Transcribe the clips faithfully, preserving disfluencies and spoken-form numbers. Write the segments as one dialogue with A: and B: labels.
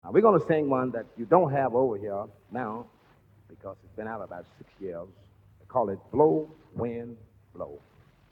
A: Now, we're going to sing one that you don't have over here now because it's been out about six years. They call it Blow, Wind, Blow.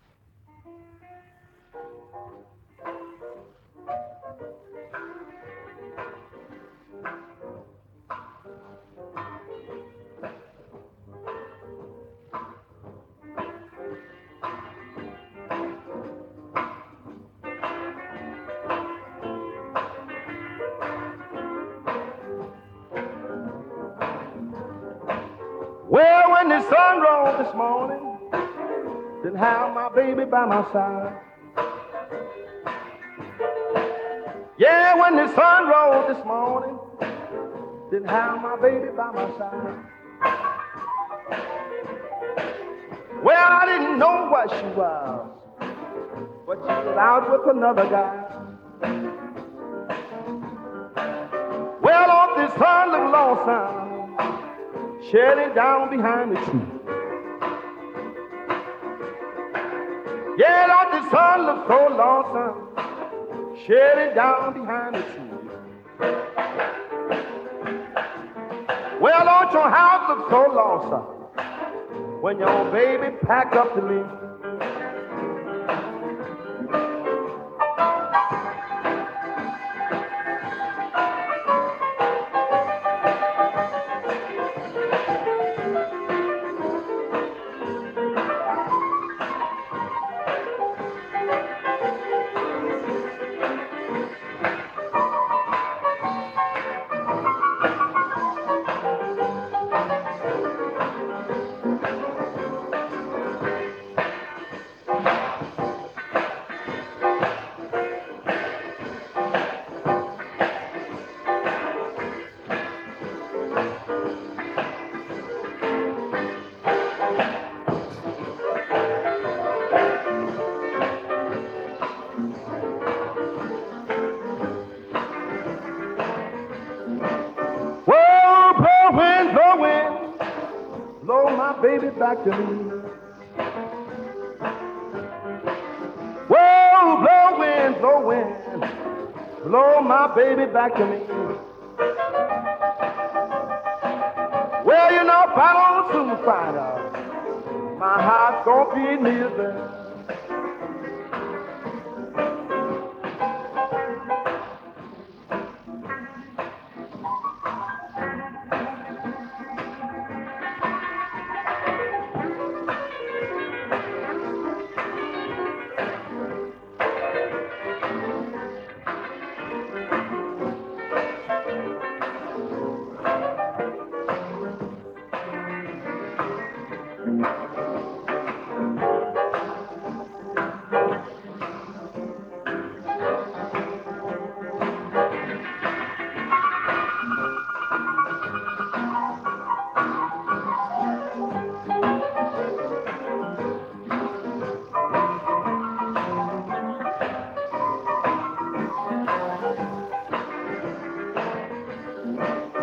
A: Well, when the sun rose this morning, didn't have my baby by my side. Yeah, when the sun rose this morning, didn't have my baby by my side. Well, I didn't know what she was, but she was out with another guy. Well, off this sun looked lonesome, shedding down behind the tree. Yeah, Lord, the sun looks so lonesome, shedding down behind the tree. Well, Lord, your house looks so lonesome when your baby packed up to leave. Baby back to me. Whoa, blow wind, blow wind, blow my baby back to me. Well, you know, if I don't soon find out, my heart's gonna be near there.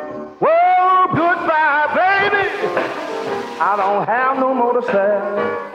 A: I don't have no more to say.